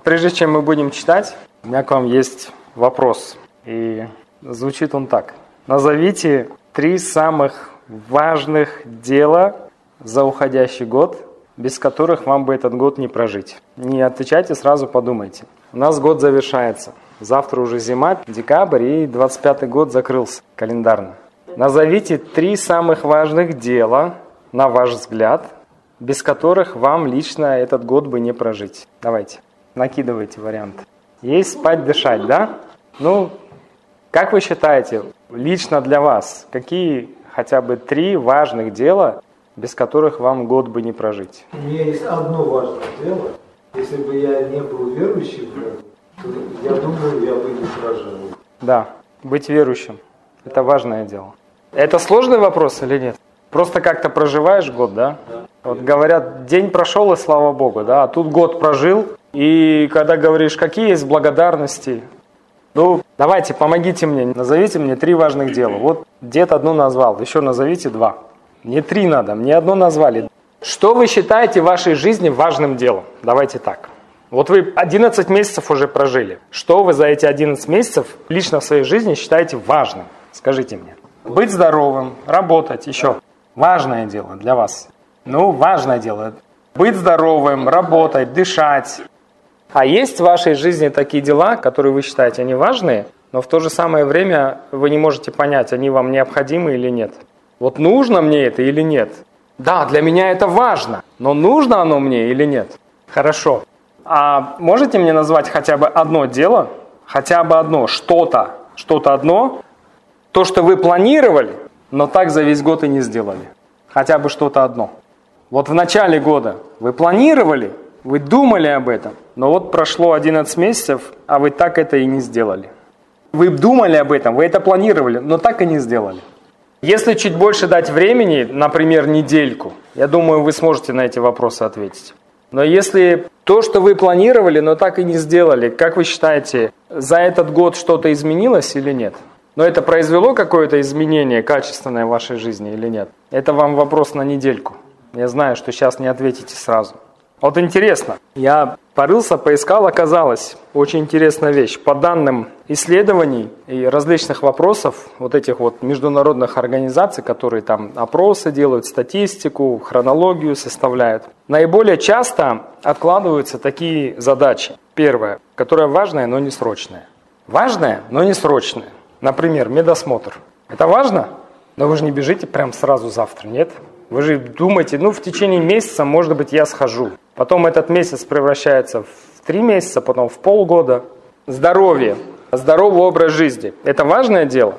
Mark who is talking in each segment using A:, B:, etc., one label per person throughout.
A: Прежде чем мы будем читать, у меня к вам есть вопрос. И звучит он так. Назовите 3 самых важных дела за уходящий год, без которых вам бы этот год не прожить. Не отвечайте, сразу подумайте. У нас год завершается. Завтра уже зима, декабрь, и 25-й год закрылся календарно. Назовите 3 самых важных дела, на ваш взгляд, без которых вам лично этот год бы не прожить. Давайте, накидывайте варианты. Есть спать, дышать, да? Ну, как вы считаете, лично для вас, какие хотя бы 3 важных дела, без которых вам год бы не прожить?
B: У меня есть одно важное дело. Если бы я не был верующим, то я думаю, я бы не прожил.
A: Да, быть верующим – это важное дело. Это сложный вопрос или нет? Просто как-то проживаешь год, да? Вот говорят, день прошел, и слава Богу, да? А тут год прожил, и когда говоришь, какие есть благодарности, ну, давайте, помогите мне, назовите мне 3 важных дела. Вот дед одно назвал, еще назовите 2. Не 3 надо, мне одно назвали. Что вы считаете в вашей жизни важным делом? Давайте так. Вот вы 11 месяцев уже прожили. Что вы за эти 11 месяцев лично в своей жизни считаете важным? Скажите мне. Быть здоровым, работать, еще. Важное дело для вас. Ну, важное дело. Быть здоровым, работать, дышать. А есть в вашей жизни такие дела, которые вы считаете, они важные, но в то же самое время вы не можете понять, они вам необходимы или нет. Вот нужно мне это или нет? Да, для меня это важно, но нужно оно мне или нет? Хорошо. А можете мне назвать хотя бы одно дело, хотя бы одно, что-то одно, то, что вы планировали, но так за весь год и не сделали? Хотя бы что-то одно. Вот в начале года вы планировали, вы думали об этом, но вот прошло 11 месяцев, а вы так это и не сделали. Вы думали об этом, вы это планировали, но так и не сделали. Если чуть больше дать времени, например, недельку, я думаю, вы сможете на эти вопросы ответить. Но если то, что вы планировали, но так и не сделали, как вы считаете, за этот год что-то изменилось или нет? Но это произвело какое-то изменение качественное в вашей жизни или нет? Это вам вопрос на недельку. Я знаю, что сейчас не ответите сразу. Вот интересно, я порылся, поискал, оказалось, очень интересная вещь. По данным исследований и различных вопросов, вот этих вот международных организаций, которые там опросы делают, статистику, хронологию составляют, наиболее часто откладываются такие задачи. Первое, которая важная, но не срочная. Важная, но не срочная. Например, медосмотр. Это важно? Но вы же не бежите прям сразу завтра, нет? Вы же думаете, в течение месяца, может быть, я схожу. Потом этот месяц превращается в 3 месяца, потом в полгода. Здоровье, здоровый образ жизни. Это важное дело?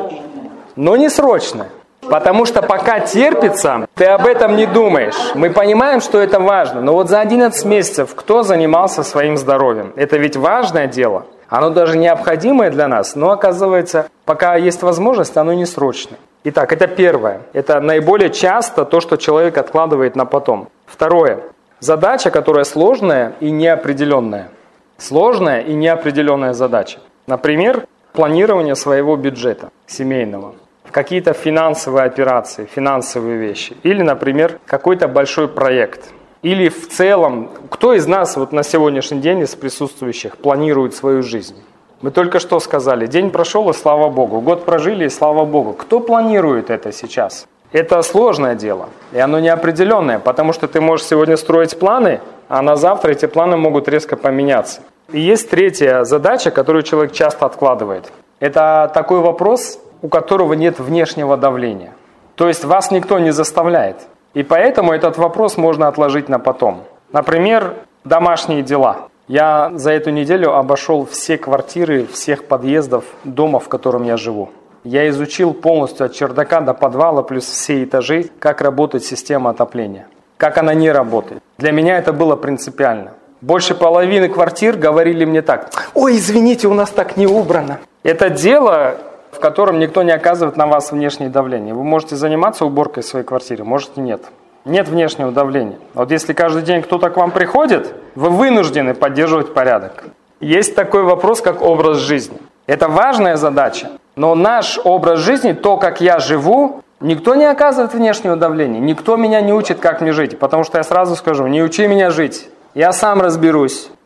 A: Но не срочное. Потому что пока терпится, ты об этом не думаешь. Мы понимаем, что это важно. Но вот за 11 месяцев кто занимался своим здоровьем? Это ведь важное дело. Оно даже необходимое для нас, но оказывается, пока есть возможность, оно не срочное. Итак, это первое. Это наиболее часто то, что человек откладывает на потом. Второе. Задача, которая сложная и неопределенная. Сложная и неопределенная задача. Например, планирование своего бюджета семейного. Какие-то финансовые операции, финансовые вещи. Или, например, какой-то большой проект. Или в целом, кто из нас вот на сегодняшний день из присутствующих планирует свою жизнь? Мы только что сказали, день прошел, и слава Богу. Год прожили, и слава Богу. Кто планирует это сейчас? Это сложное дело, и оно неопределенное, потому что ты можешь сегодня строить планы, а на завтра эти планы могут резко поменяться. И есть третья задача, которую человек часто откладывает. Это такой вопрос, у которого нет внешнего давления. То есть вас никто не заставляет. И поэтому этот вопрос можно отложить на потом. Например, домашние дела. Я за эту неделю обошел все квартиры, всех подъездов дома, в котором я живу. Я изучил полностью от чердака до подвала, плюс все этажи, как работает система отопления, как она не работает. Для меня это было принципиально. Больше половины квартир говорили мне так: «Ой, извините, у нас так не убрано». Это дело, в котором никто не оказывает на вас внешнее давление. Вы можете заниматься уборкой своей квартиры, можете нет. Нет внешнего давления. Вот если каждый день кто-то к вам приходит, вы вынуждены поддерживать порядок. Есть такой вопрос, как образ жизни. Это важная задача, но наш образ жизни, то, как я живу, никто не оказывает внешнего давления. Никто меня не учит, как мне жить. Потому что я сразу скажу: не учи меня жить. Я сам разберусь.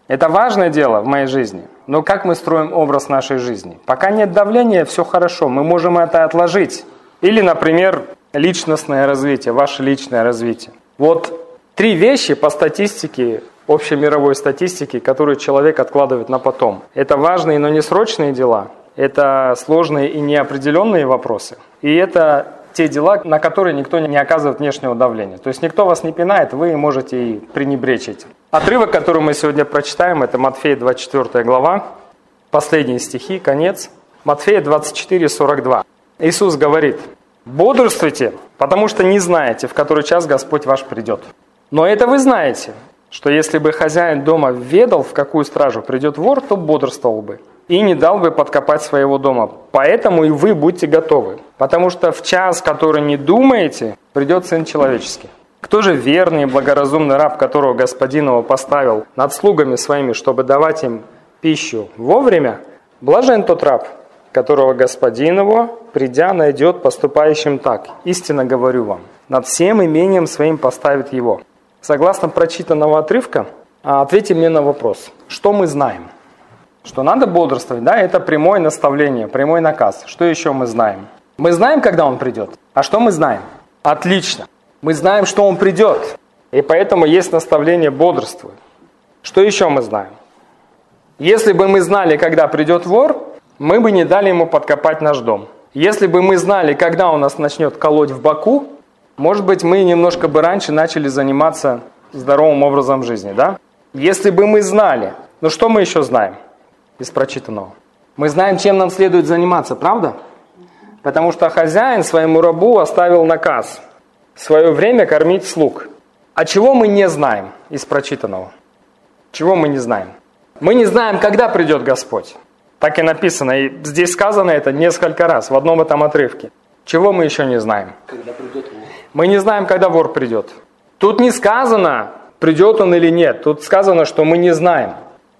A: Это важное дело в моей жизни. Но как мы строим образ нашей жизни? Пока нет давления, все хорошо, мы можем это отложить. Или, например, личностное развитие, ваше личное развитие. Вот 3 вещи по статистике, общемировой статистике, которые человек откладывает на потом. Это важные, но не срочные дела. Это сложные и неопределенные вопросы. И это те дела, на которые никто не оказывает внешнего давления. То есть никто вас не пинает, вы можете и пренебречь этим. Отрывок, который мы сегодня прочитаем, это Матфея 24 глава, последние стихи, конец. Матфея 24, 42. Иисус говорит: «Бодрствуйте, потому что не знаете, в который час Господь ваш придет. Но это вы знаете, что если бы хозяин дома ведал, в какую стражу придет вор, то бодрствовал бы и не дал бы подкопать своего дома. Поэтому и вы будьте готовы, потому что в час, который не думаете, придет Сын Человеческий. Кто же верный и благоразумный раб, которого господин его поставил над слугами своими, чтобы давать им пищу вовремя? Блажен тот раб, которого господин его, придя, найдет поступающим так. Истинно говорю вам, над всем имением своим поставит его». Согласно прочитанного отрывка, ответьте мне на вопрос. Что мы знаем? Что надо бодрствовать, да, это прямое наставление, прямой наказ. Что еще мы знаем? Мы знаем, когда он придет. А что мы знаем? Отлично. Мы знаем, что он придет. И поэтому есть наставление бодрствуй. Что еще мы знаем? Если бы мы знали, когда придет вор, мы бы не дали ему подкопать наш дом. Если бы мы знали, когда он нас начнет колоть в боку, может быть, мы немножко бы раньше начали заниматься здоровым образом жизни, да? Если бы мы знали, ну что мы еще знаем из прочитанного? Мы знаем, чем нам следует заниматься, правда? Потому что хозяин своему рабу оставил наказ в свое время кормить слуг. А чего мы не знаем из прочитанного? Чего мы не знаем? Мы не знаем, когда придет Господь. Так и написано, и здесь сказано это несколько раз в одном этом отрывке. Чего мы еще не знаем?
C: Когда придет вор.
A: Мы не знаем, когда вор придет. Тут не сказано, придет он или нет. Тут сказано, что мы не знаем.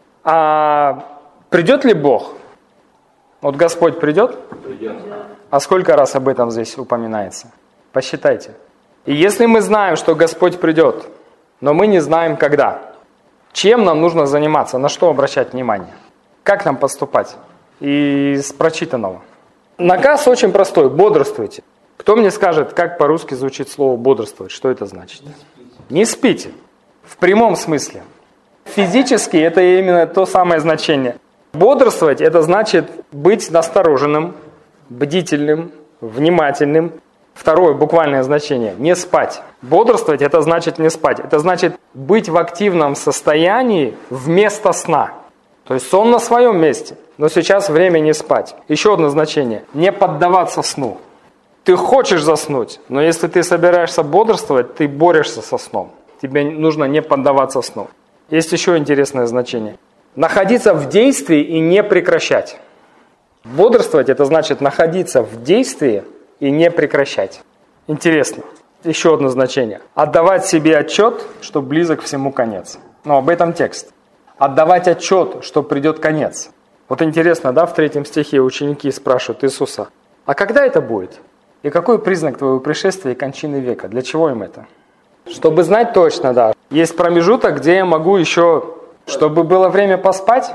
A: А придет ли Бог? Вот Господь придет?
C: Придет.
A: А сколько раз об этом здесь упоминается? Посчитайте. И если мы знаем, что Господь придет, но мы не знаем, когда, чем нам нужно заниматься, на что обращать внимание? Как нам поступать? Из прочитанного. Наказ очень простой. Бодрствуйте. Кто мне скажет, как по-русски звучит слово бодрствовать? Что это значит? Не спите. В прямом смысле. Физически это именно то самое значение. Бодрствовать это значит быть настороженным, бдительным, внимательным. Второе буквальное значение – не спать. Бодрствовать это значит не спать. Это значит быть в активном состоянии вместо сна. То есть сон на своем месте, но сейчас время не спать. Еще одно значение – не поддаваться сну. Ты хочешь заснуть, но если ты собираешься бодрствовать, ты борешься со сном. Тебе нужно не поддаваться сну. Есть еще интересное значение. Находиться в действии и не прекращать. Бодрствовать – это значит находиться в действии и не прекращать. Интересно. Еще одно значение. Отдавать себе отчет, что близок всему конец. Но об этом текст. Отдавать отчет, что придет конец. Вот интересно, да, в 3 стихе ученики спрашивают Иисуса, а когда это будет? И какой признак твоего пришествия и кончины века? Для чего им это? Чтобы знать точно, да. Есть промежуток, где я могу еще, чтобы было время поспать.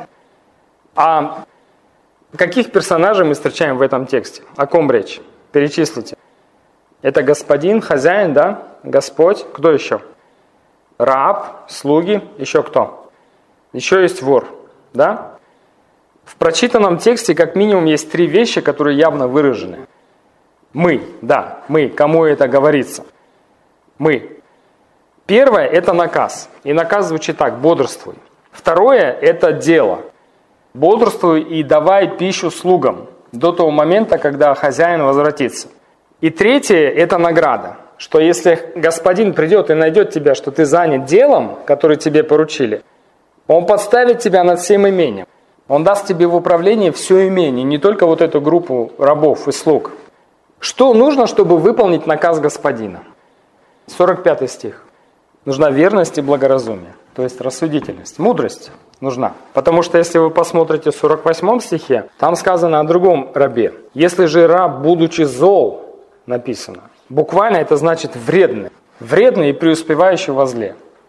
A: А каких персонажей мы встречаем в этом тексте? О ком речь? Перечислите. Это господин, хозяин, да? Господь. Кто еще? Раб, слуги. Еще кто? Еще есть вор, да? В прочитанном тексте как минимум есть 3 вещи, которые явно выражены. Мы, да, мы, кому это говорится? Мы. Первое – это наказ. И наказ звучит так: бодрствуй. Второе – это дело. Бодрствуй и давай пищу слугам до того момента, когда хозяин возвратится. И третье – это награда. Что если господин придет и найдет тебя, что ты занят делом, которое тебе поручили, он подставит тебя над всем имением. Он даст тебе в управление все имение, не только вот эту группу рабов и слуг. Что нужно, чтобы выполнить наказ господина? 45 стих. Нужна верность и благоразумие, то есть рассудительность, мудрость нужна. Потому что если вы посмотрите в 48 стихе, там сказано о другом рабе. Если же раб, будучи зол, написано, буквально это значит вредный. Вредный и преуспевающий во зле.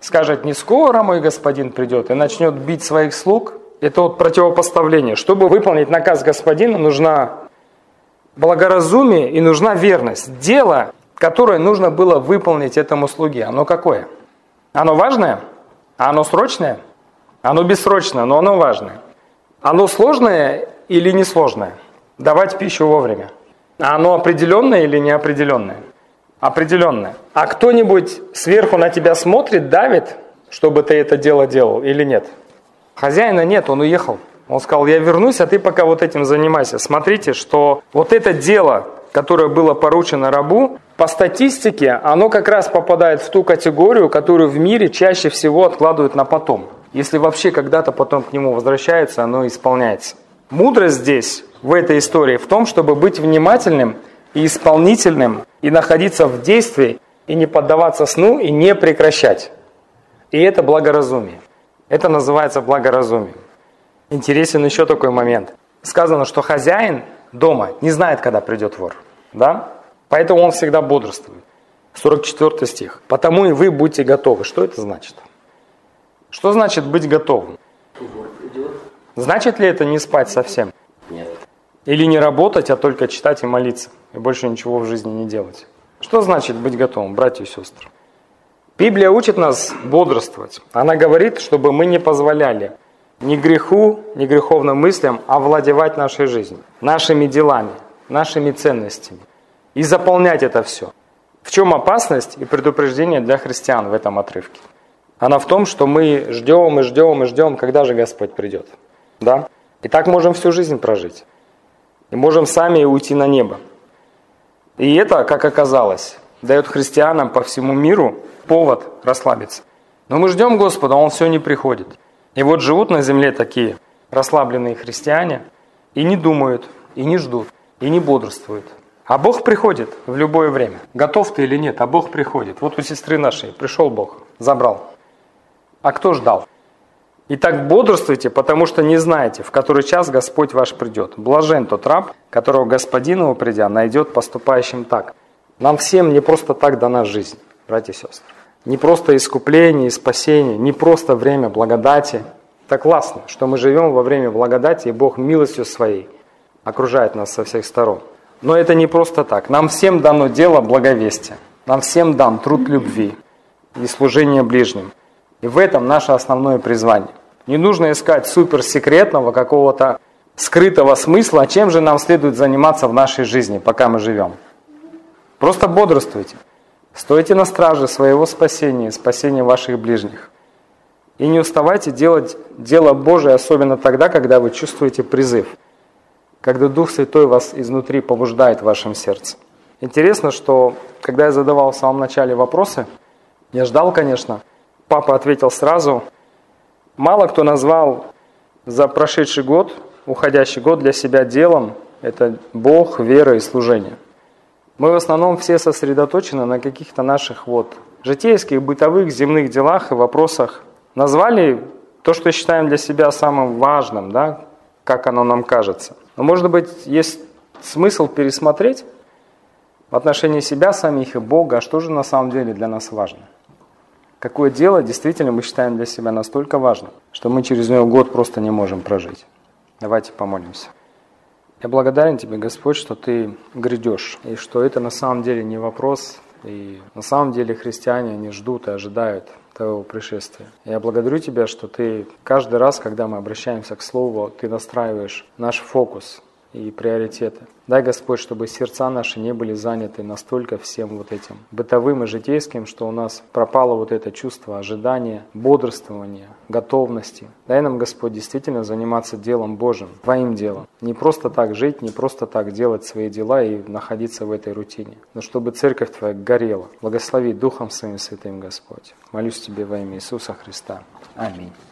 A: скажет: не скоро мой господин придет, и начнет бить своих слуг, это вот противопоставление. Чтобы выполнить наказ господина, нужна благоразумие и нужна верность. Дело, которое нужно было выполнить этому слуге, оно какое? Оно важное? Оно срочное? Оно бессрочное, но оно важное. Оно сложное или несложное? Давать пищу вовремя. А оно определенное или неопределенное? Определенное. А кто-нибудь сверху на тебя смотрит, давит, чтобы ты это дело делал или нет? Хозяина нет, он уехал. Он сказал: я вернусь, а ты пока вот этим занимайся. Смотрите, что вот это дело, которое было поручено рабу, по статистике, оно как раз попадает в ту категорию, которую в мире чаще всего откладывают на потом. Если вообще когда-то потом к нему возвращается, оно исполняется. Мудрость здесь, в этой истории, в том, чтобы быть внимательным и исполнительным, и находиться в действии, и не поддаваться сну, и не прекращать. И это благоразумие. Это называется благоразумием. Интересен еще такой момент. Сказано, что хозяин дома не знает, когда придет вор. Да? Поэтому он всегда бодрствует. 44 стих. «Потому и вы будьте готовы». Что это значит? Что значит быть готовым?
C: Вор придет.
A: Значит ли это не спать совсем?
C: Нет.
A: Или не работать, а только читать и молиться, и больше ничего в жизни не делать? Что значит быть готовым, братья и сестры? Библия учит нас бодрствовать. Она говорит, чтобы мы не позволяли ни греху, ни греховным мыслям овладевать нашей жизнью, нашими делами, нашими ценностями и заполнять это все. В чем опасность и предупреждение для христиан в этом отрывке? Она в том, что мы ждем и ждем и ждем, когда же Господь придет. Да? И так можем всю жизнь прожить. И можем сами уйти на небо. И это, как оказалось, дает христианам по всему миру повод расслабиться. Но мы ждем Господа, Он все не приходит. И вот живут на земле такие расслабленные христиане и не думают, и не ждут, и не бодрствуют. А Бог приходит в любое время. Готов ты или нет, а Бог приходит. Вот у сестры нашей пришел Бог, забрал. А кто ждал? Итак, бодрствуйте, потому что не знаете, в который час Господь ваш придет. Блажен тот раб, которого господин его, придя, найдет поступающим так. Нам всем не просто так дана жизнь, братья и сестры. Не просто искупление и спасение, не просто время благодати. Так классно, что мы живем во время благодати, и Бог милостью своей окружает нас со всех сторон. Но это не просто так. Нам всем дано дело благовестия. Нам всем дан труд любви и служение ближним. И в этом наше основное призвание. Не нужно искать суперсекретного, какого-то скрытого смысла, чем же нам следует заниматься в нашей жизни, пока мы живем. Просто бодрствуйте. Стойте на страже своего спасения и спасения ваших ближних. И не уставайте делать дело Божие, особенно тогда, когда вы чувствуете призыв, когда Дух Святой вас изнутри побуждает в вашем сердце. Интересно, что когда я задавал в самом начале вопросы, я ждал, конечно, папа ответил сразу. Мало кто назвал за прошедший год, уходящий год для себя делом, это Бог, вера и служение. Мы в основном все сосредоточены на каких-то наших житейских, бытовых, земных делах и вопросах. Назвали то, что считаем для себя самым важным, да, как оно нам кажется. Но, может быть, есть смысл пересмотреть в отношении себя самих и Бога, а что же на самом деле для нас важно. Какое дело действительно мы считаем для себя настолько важным, что мы через него год просто не можем прожить. Давайте помолимся. Я благодарен Тебе, Господь, что Ты грядешь, и что это на самом деле не вопрос, и на самом деле христиане, они ждут и ожидают Твоего пришествия. Я благодарю Тебя, что Ты каждый раз, когда мы обращаемся к Слову, Ты настраиваешь наш фокус и приоритеты. Дай, Господь, чтобы сердца наши не были заняты настолько всем этим бытовым и житейским, что у нас пропало это чувство ожидания, бодрствования, готовности. Дай нам, Господь, действительно заниматься делом Божьим, Твоим делом. Не просто так жить, не просто так делать свои дела и находиться в этой рутине, но чтобы Церковь Твоя горела. Благослови Духом Своим Святым, Господь. Молюсь Тебе во имя Иисуса Христа. Аминь.